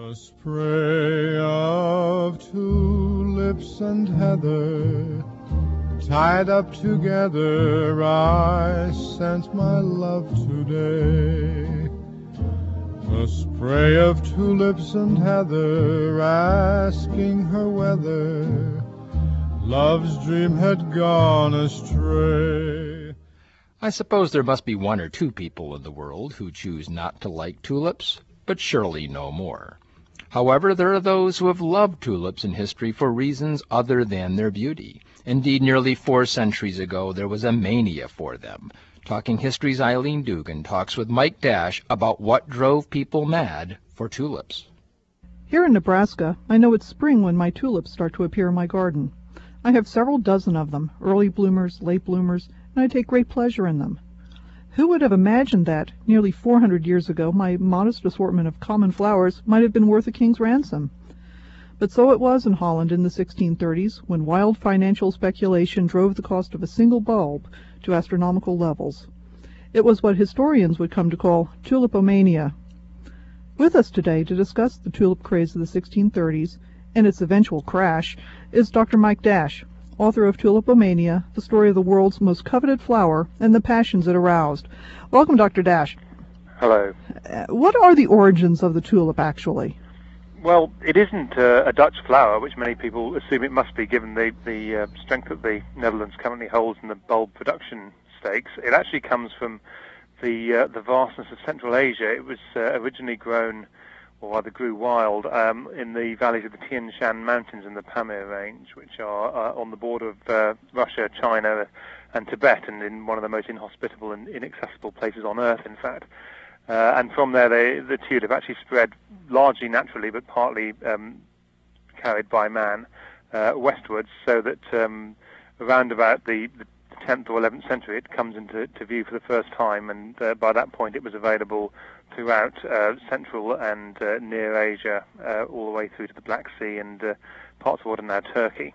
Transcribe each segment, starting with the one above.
A spray of tulips and heather, tied up together, I sent my love today. A spray of tulips and heather, asking her whether love's dream had gone astray. I suppose there must be one or two people in the world who choose not to like tulips, but surely no more. However, there are those who have loved tulips in history for reasons other than their beauty. Indeed, nearly 4 centuries ago, there was a mania for them. Talking History's Eileen Dugan talks with Mike Dash about what drove people mad for tulips. Here in Nebraska, I know it's spring when my tulips start to appear in my garden. I have several dozen of them, early bloomers, late bloomers, and I take great pleasure in them. Who would have imagined that, nearly 400 years ago, my modest assortment of common flowers might have been worth a king's ransom? But so it was in Holland in the 1630s, when wild financial speculation drove the cost of a single bulb to astronomical levels. It was what historians would come to call tulipomania. With us today to discuss the tulip craze of the 1630s and its eventual crash is Dr. Mike Dash, author of Tulipomania, the story of the world's most coveted flower and the passions it aroused. Welcome, Dr. Dash. Hello. What are the origins of the tulip, actually? Well, it isn't a Dutch flower, which many people assume it must be, given the strength that the Netherlands currently holds in the bulb production stakes. It actually comes from the vastness of Central Asia. It was originally grown, or rather grew wild, in the valleys of the Tian Shan Mountains in the Pamir Range, which are on the border of Russia, China, and Tibet, and in one of the most inhospitable and inaccessible places on Earth, in fact. And from there, the tulip actually spread largely naturally, but partly carried by man westwards, so that around about the 10th or 11th century, it comes into view for the first time, and by that point, it was available throughout Central and Near Asia, all the way through to the Black Sea and parts of what are now Turkey.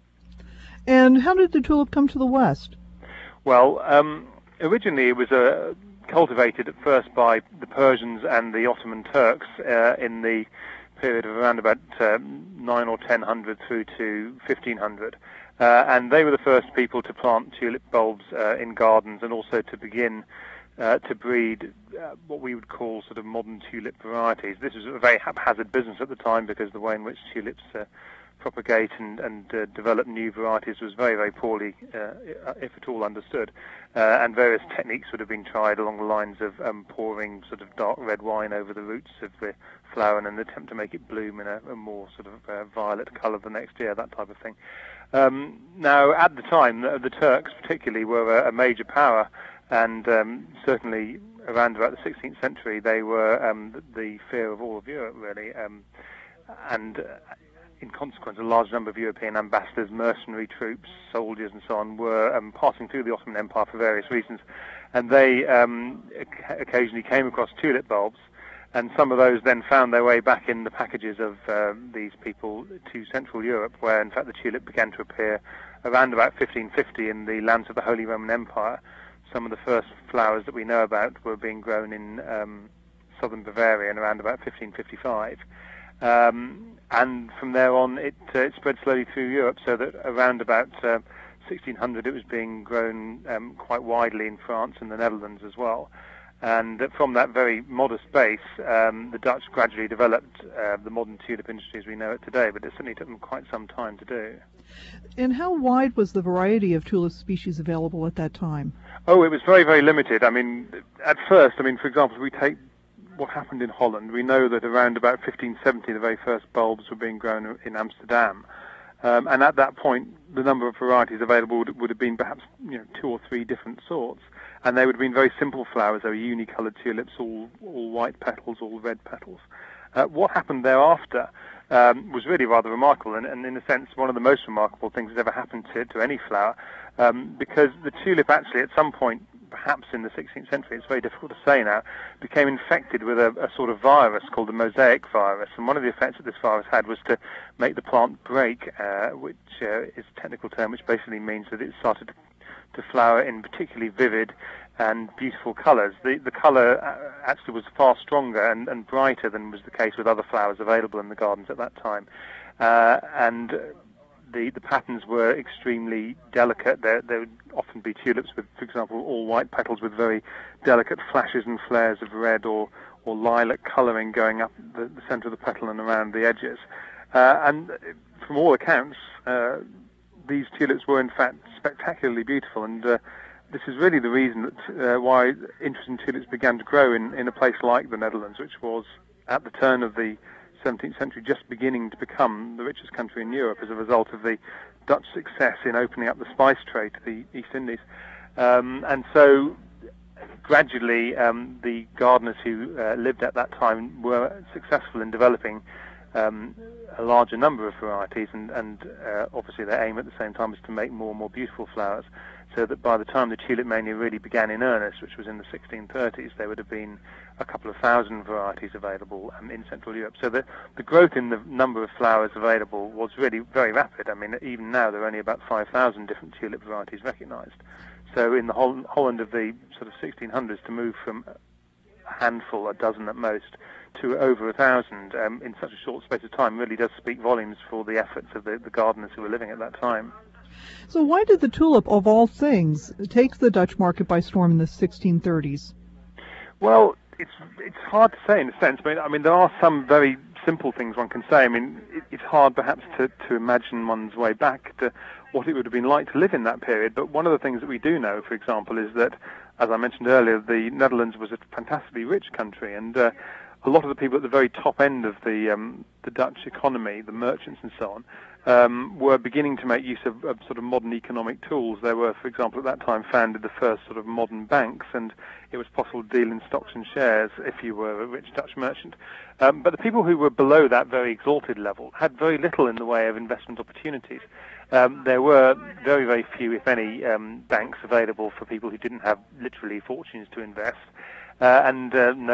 And how did the tulip come to the West? Well, originally it was cultivated at first by the Persians and the Ottoman Turks in the period of around about 9 or 1000 through to 1500. And they were the first people to plant tulip bulbs in gardens and also to begin to breed what we would call sort of modern tulip varieties. This was a very haphazard business at the time because the way in which tulips propagate and develop new varieties was very, very poorly, if at all, understood. And various techniques would have been tried along the lines of pouring sort of dark red wine over the roots of the flower in an attempt to make it bloom in a more sort of violet colour the next year, that type of thing. Now, at the time, the Turks particularly were a major power, and certainly around about the 16th century, they were the fear of all of Europe, really. And in consequence, a large number of European ambassadors, mercenary troops, soldiers, and so on were passing through the Ottoman Empire for various reasons, and they occasionally came across tulip bulbs, and some of those then found their way back in the packages of these people to Central Europe, where in fact the tulip began to appear around about 1550 in the lands of the Holy Roman Empire. Some of the first flowers that we know about were being grown in southern Bavaria in around about 1555. And from there on, it spread slowly through Europe, so that around about 1600 it was being grown quite widely in France and the Netherlands as well. And from that very modest base, the Dutch gradually developed the modern tulip industry as we know it today, but it certainly took them quite some time to do. And how wide was the variety of tulip species available at that time? Oh, it was very, very limited. I mean, at first, for example, if we take what happened in Holland, we know that around about 1570 the very first bulbs were being grown in Amsterdam. And at that point, the number of varieties available would have been perhaps 2 or 3 different sorts. And they would have been very simple flowers. They were unicoloured tulips, all white petals, all red petals. What happened thereafter was really rather remarkable, and in a sense, one of the most remarkable things that's ever happened to any flower, because the tulip actually, at some point, perhaps in the 16th century, it's very difficult to say now, became infected with a sort of virus called the mosaic virus. And one of the effects that this virus had was to make the plant break, which is a technical term which basically means that it started to to flower in particularly vivid and beautiful colours. The colour actually was far stronger and brighter than was the case with other flowers available in the gardens at that time. And the patterns were extremely delicate. There would often be tulips with, for example, all white petals with very delicate flashes and flares of red or lilac colouring going up the centre of the petal and around the edges. And from all accounts, these tulips were in fact spectacularly beautiful, and this is really the reason that why interest in tulips began to grow in a place like the Netherlands, which was at the turn of the 17th century just beginning to become the richest country in Europe as a result of the Dutch success in opening up the spice trade to the East Indies. And so gradually the gardeners who lived at that time were successful in developing a larger number of varieties, and obviously their aim at the same time was to make more and more beautiful flowers, so that by the time the tulip mania really began in earnest, which was in the 1630s, there would have been a couple of thousand varieties available in Central Europe. So the growth in the number of flowers available was really very rapid. I mean, even now there are only about 5,000 different tulip varieties recognized. So in the Holland of the sort of 1600s, to move from a handful, a dozen at most, to over 1,000 in such a short space of time really does speak volumes for the efforts of the gardeners who were living at that time. So why did the tulip, of all things, take the Dutch market by storm in the 1630s? Well, it's hard to say in a sense. I mean, there are some very simple things one can say. I mean, it's hard perhaps to imagine one's way back to what it would have been like to live in that period. But one of the things that we do know, for example, is that, as I mentioned earlier, the Netherlands was a fantastically rich country, and a lot of the people at the very top end of the Dutch economy, the merchants and so on, were beginning to make use of sort of modern economic tools. There were, for example, at that time founded the first sort of modern banks, and it was possible to deal in stocks and shares if you were a rich Dutch merchant. But the people who were below that very exalted level had very little in the way of investment opportunities. There were very, very few, if any, banks available for people who didn't have literally fortunes to invest. And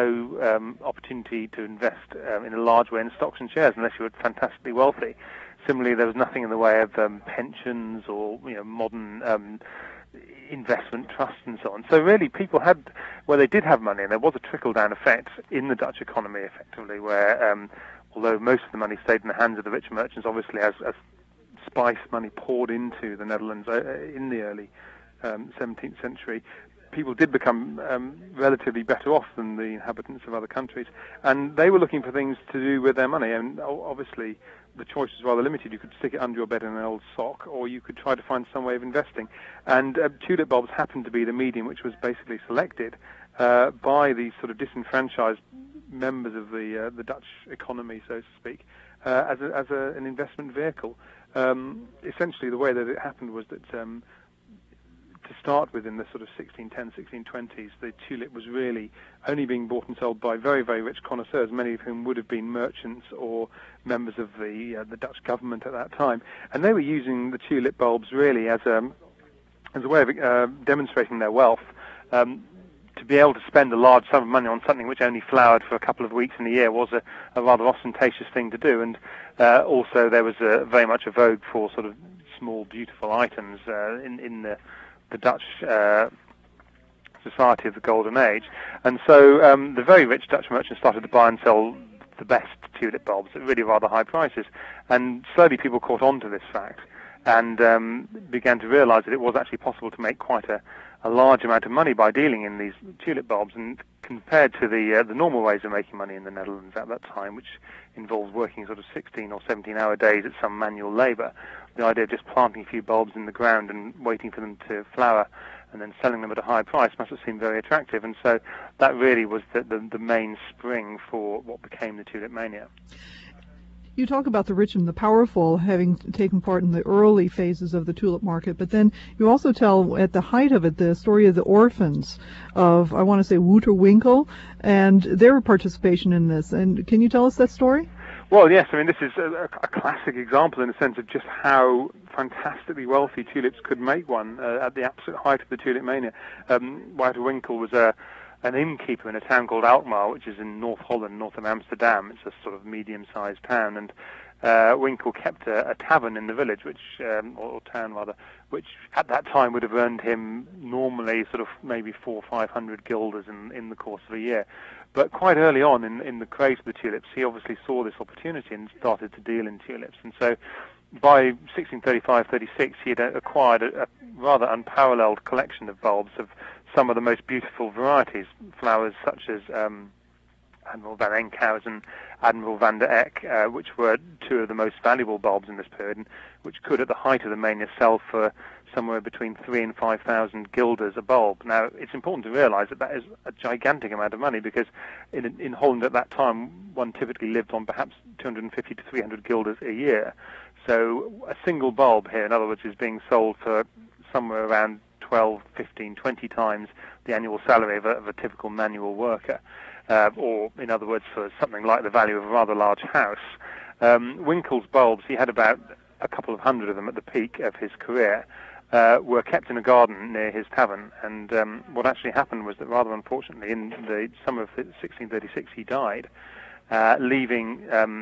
no opportunity to invest in a large way in stocks and shares unless you were fantastically wealthy. Similarly, there was nothing in the way of pensions or modern investment trusts and so on. So really, people had, where they did have money, and there was a trickle-down effect in the Dutch economy, effectively, where although most of the money stayed in the hands of the rich merchants, obviously as spice money poured into the Netherlands in the early 17th century, people did become relatively better off than the inhabitants of other countries, and they were looking for things to do with their money. And obviously, the choice was rather limited. You could stick it under your bed in an old sock, or you could try to find some way of investing. And tulip bulbs happened to be the medium which was basically selected by these sort of disenfranchised members of the Dutch economy, so to speak, as an investment vehicle. Essentially, the way that it happened was that to start with, in the sort of 1610s, 1620s, the tulip was really only being bought and sold by very, very rich connoisseurs, many of whom would have been merchants or members of the Dutch government at that time. And they were using the tulip bulbs really as a way of demonstrating their wealth. To be able to spend a large sum of money on something which only flowered for a couple of weeks in a year was a rather ostentatious thing to do. And also there was very much a vogue for sort of small, beautiful items in the Dutch society of the Golden Age. And so the very rich Dutch merchants started to buy and sell the best tulip bulbs at really rather high prices. And slowly people caught on to this fact and began to realize that it was actually possible to make quite a large amount of money by dealing in these tulip bulbs. And compared to the normal ways of making money in the Netherlands at that time, which involved working sort of 16 or 17-hour days at some manual labor, the idea of just planting a few bulbs in the ground and waiting for them to flower and then selling them at a high price must have seemed very attractive. And so that really was the main spring for what became the tulip mania. You talk about the rich and the powerful having taken part in the early phases of the tulip market, but then you also tell, at the height of it, the story of the orphans of, I want to say, Wouter-Winkel, and their participation in this. And can you tell us that story? Well, yes. I mean, this is a classic example in the sense of just how fantastically wealthy tulips could make one at the absolute height of the tulip mania. Wouter-Winkel was a an innkeeper in a town called Alkmaar, which is in North Holland, north of Amsterdam. It's a sort of medium-sized town, and Winkle kept a tavern in the village, or town rather, which at that time would have earned him normally sort of maybe 400 or 500 guilders in the course of a year. But quite early on in the craze of the tulips, he obviously saw this opportunity and started to deal in tulips. And so by 1635-36, he had acquired a rather unparalleled collection of bulbs of some of the most beautiful varieties, flowers such as Admiral van Enkhuizen, Admiral van der Eck, which were two of the most valuable bulbs in this period, and which could, at the height of the mania, sell for somewhere between 3,000 and 5,000 guilders a bulb. Now, it's important to realize that is a gigantic amount of money, because in Holland at that time, one typically lived on perhaps 250 to 300 guilders a year. So a single bulb here, in other words, is being sold for somewhere around 12, 15, 20 times the annual salary of a typical manual worker. Or, in other words, for something like the value of a rather large house. Winkle's bulbs, he had about a couple of hundred of them at the peak of his career, were kept in a garden near his tavern. And what actually happened was that, rather unfortunately, in the summer of 1636, he died, leaving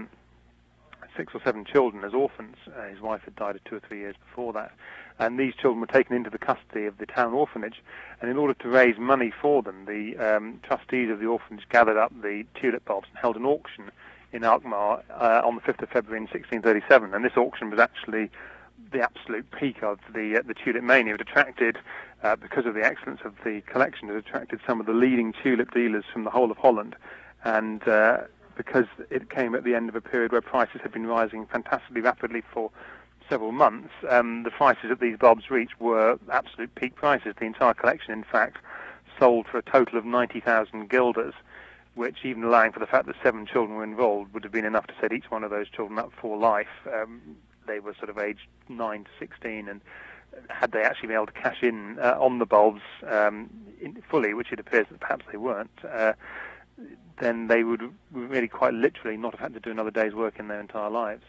6 or 7 children as orphans. His wife had died 2 or 3 years before that. And these children were taken into the custody of the town orphanage. And in order to raise money for them, the trustees of the orphanage gathered up the tulip bulbs and held an auction in Alkmaar on the 5th of February in 1637. And this auction was actually the absolute peak of the tulip mania. It attracted, because of the excellence of the collection, it attracted some of the leading tulip dealers from the whole of Holland. And because it came at the end of a period where prices had been rising fantastically rapidly for several months, the prices that these bulbs reached were absolute peak prices. The entire collection, in fact, sold for a total of 90,000 guilders, which, even allowing for the fact that 7 children were involved, would have been enough to set each one of those children up for life. They were sort of aged 9 to 16, and had they actually been able to cash in on the bulbs fully, which it appears that perhaps they weren't, then they would really quite literally not have had to do another day's work in their entire lives.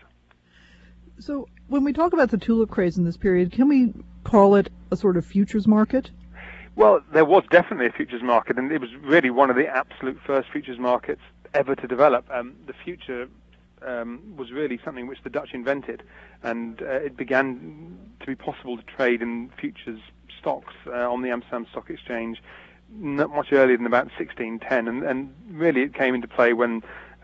So when we talk about the tulip craze in this period, can we call it a sort of futures market? Well, there was definitely a futures market, and it was really one of the absolute first futures markets ever to develop. The future was really something which the Dutch invented, and it began to be possible to trade in futures stocks on the Amsterdam Stock Exchange not much earlier than about 1610, and really it came into play when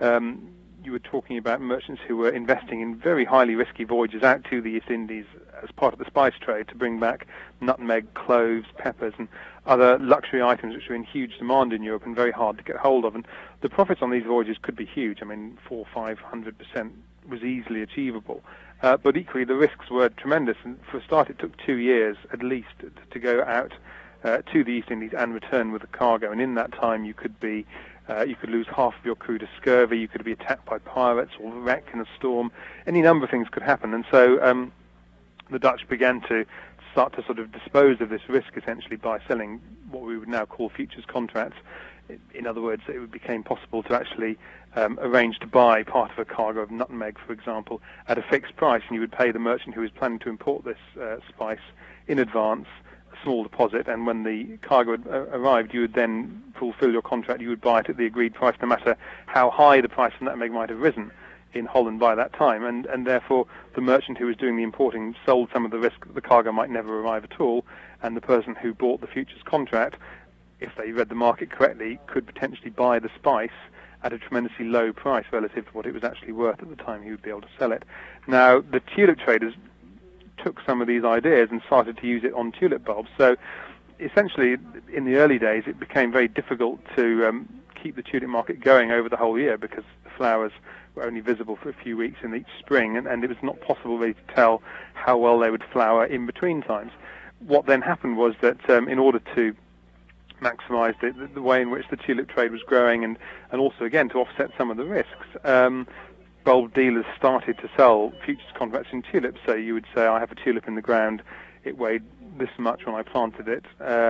you were talking about merchants who were investing in very highly risky voyages out to the East Indies as part of the spice trade to bring back nutmeg, cloves, peppers, and other luxury items which were in huge demand in Europe and very hard to get hold of. And the profits on these voyages could be huge. I mean, 400% or 500% was easily achievable. But equally, the risks were tremendous. And for a start, it took 2 years at least to go out to the East Indies and return with a cargo. And in that time, you could lose half of your crew to scurvy, you could be attacked by pirates or wrecked in a storm. Any number of things could happen. And so the Dutch began to start to sort of dispose of this risk essentially by selling what we would now call futures contracts. In other words, it became possible to actually arrange to buy part of a cargo of nutmeg, for example, at a fixed price, and you would pay the merchant who was planning to import this spice in advance a small deposit, and when the cargo arrived, you would then fulfill your contract. You would buy it at the agreed price, no matter how high the price of nutmeg might have risen in Holland by that time, and therefore the merchant who was doing the importing sold some of the risk that the cargo might never arrive at all, and the person who bought the futures contract, if they read the market correctly, could potentially buy the spice at a tremendously low price relative to what it was actually worth at the time he would be able to sell it. Now, the tulip traders took some of these ideas and started to use it on tulip bulbs. So essentially, in the early days, it became very difficult to keep the tulip market going over the whole year, because the flowers were only visible for a few weeks in each spring, and it was not possible really to tell how well they would flower in between times. What then happened was that in order to maximize the way in which the tulip trade was growing, and also, again, to offset some of the risks, bulb dealers started to sell futures contracts in tulips. So you would say, I have a tulip in the ground, it weighed this much when I planted it.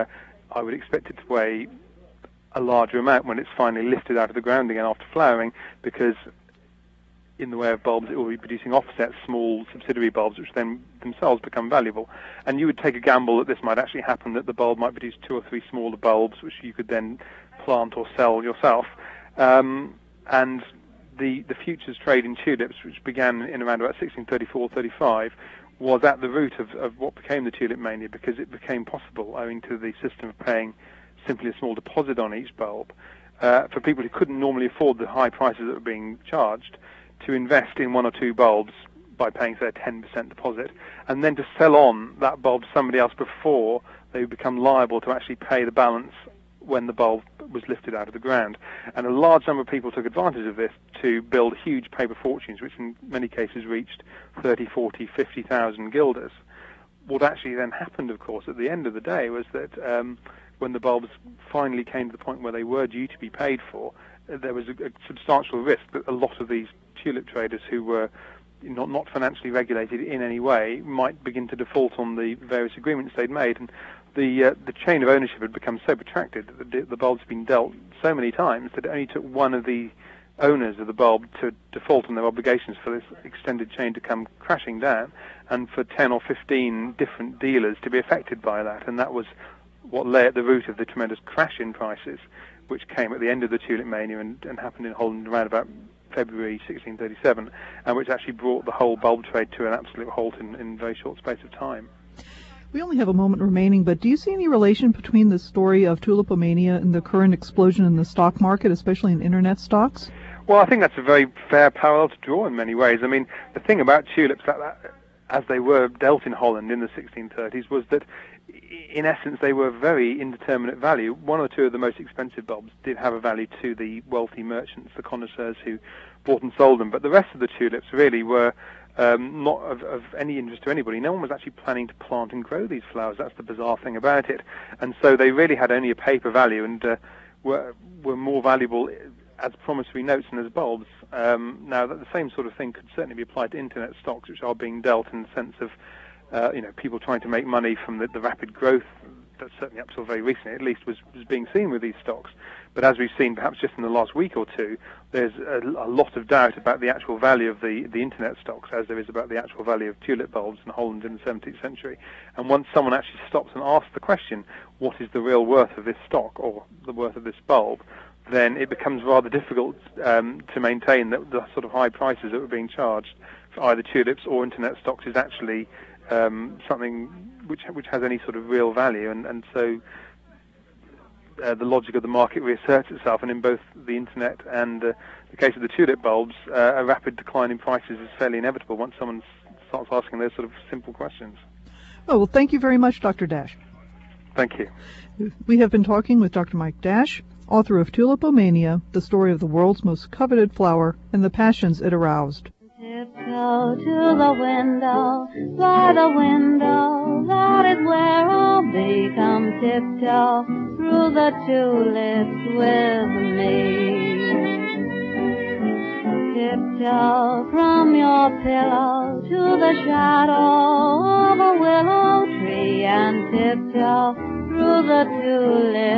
I would expect it to weigh a larger amount when it's finally lifted out of the ground again after flowering, because in the way of bulbs, it will be producing offset small subsidiary bulbs, which then themselves become valuable. And you would take a gamble that this might actually happen, that the bulb might produce 2 or 3 smaller bulbs, which you could then plant or sell yourself. And the futures trade in tulips, which began in around about 1634-35, was at the root of what became the tulip mania, because it became possible, owing to the system of paying simply a small deposit on each bulb, for people who couldn't normally afford the high prices that were being charged, to invest in 1 or 2 bulbs by paying, say, a 10% deposit, and then to sell on that bulb to somebody else before they would become liable to actually pay the balance when the bulb was lifted out of the ground. And a large number of people took advantage of this to build huge paper fortunes, which in many cases reached 30, 40, 50,000 guilders. What actually then happened, of course, at the end of the day was that when the bulbs finally came to the point where they were due to be paid for, there was a substantial risk that a lot of these tulip traders who were not financially regulated in any way might begin to default on the various agreements they'd made. And the chain of ownership had become so protracted that the bulbs had been dealt so many times that it only took one of the owners of the bulb to default on their obligations for this extended chain to come crashing down, and for 10 or 15 different dealers to be affected by that. And that was what lay at the root of the tremendous crash in prices, which came at the end of the tulip mania and happened in Holland around about February 1637, and which actually brought the whole bulb trade to an absolute halt in a very short space of time. We only have a moment remaining, but do you see any relation between the story of tulipomania and the current explosion in the stock market, especially in internet stocks? Well, I think that's a very fair parallel to draw in many ways. I mean, the thing about tulips, as they were dealt in Holland in the 1630s, was that in essence they were very indeterminate value. 1 or 2 of the most expensive bulbs did have a value to the wealthy merchants, the connoisseurs who bought and sold them, but the rest of the tulips really were not of any interest to anybody. No one was actually planning to plant and grow these flowers. That's the bizarre thing about it. And so they really had only a paper value, and were more valuable as promissory notes and as bulbs. Now, the same sort of thing could certainly be applied to internet stocks, which are being dealt in the sense of people trying to make money from the rapid growth that certainly up till very recently at least was being seen with these stocks. But as we've seen perhaps just in the last week or two, there's a lot of doubt about the actual value of the internet stocks, as there is about the actual value of tulip bulbs in Holland in the 17th century. And once someone actually stops and asks the question, what is the real worth of this stock or the worth of this bulb, then it becomes rather difficult to maintain that the sort of high prices that were being charged for either tulips or internet stocks is actually something which has any sort of real value, and so the logic of the market reasserts itself, and in both the internet and the case of the tulip bulbs, a rapid decline in prices is fairly inevitable once someone starts asking those sort of simple questions. Oh, well, thank you very much, Dr. Dash. Thank you. We have been talking with Dr. Mike Dash, author of Tulipomania, the story of the world's most coveted flower and the passions it aroused. Tiptoe to the window, by the window, that is where I'll be. Come tiptoe through the tulips with me. Tiptoe from your pillow to the shadow of a willow tree, and tiptoe through the tulips